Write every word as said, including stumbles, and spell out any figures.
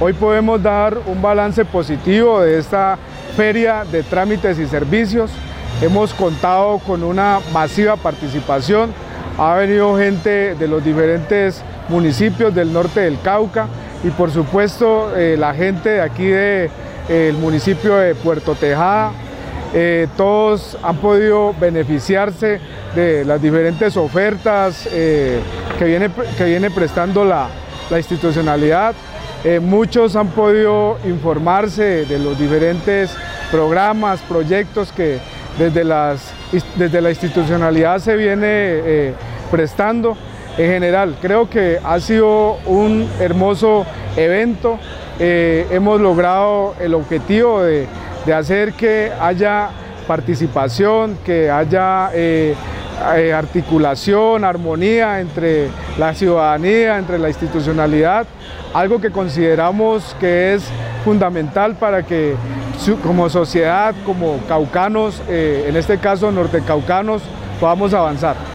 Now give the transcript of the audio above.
Hoy podemos dar un balance positivo de esta feria de trámites y servicios. Hemos contado con una masiva participación. Ha venido gente de los diferentes municipios del norte del Cauca y por supuesto eh, la gente de aquí del de, municipio de Puerto Tejada. Eh, todos han podido beneficiarse de las diferentes ofertas eh, que, viene, que viene prestando la, la institucionalidad. Eh, muchos han podido informarse de los diferentes programas, proyectos que desde, las, desde la institucionalidad se viene eh, prestando. En general, creo que ha sido un hermoso evento. Eh, hemos logrado el objetivo de, de hacer que haya participación, que haya eh, eh, articulación, armonía entre la ciudadanía, entre la institucionalidad, algo que consideramos que es fundamental para que como sociedad, como caucanos, eh, en este caso nortecaucanos, podamos avanzar.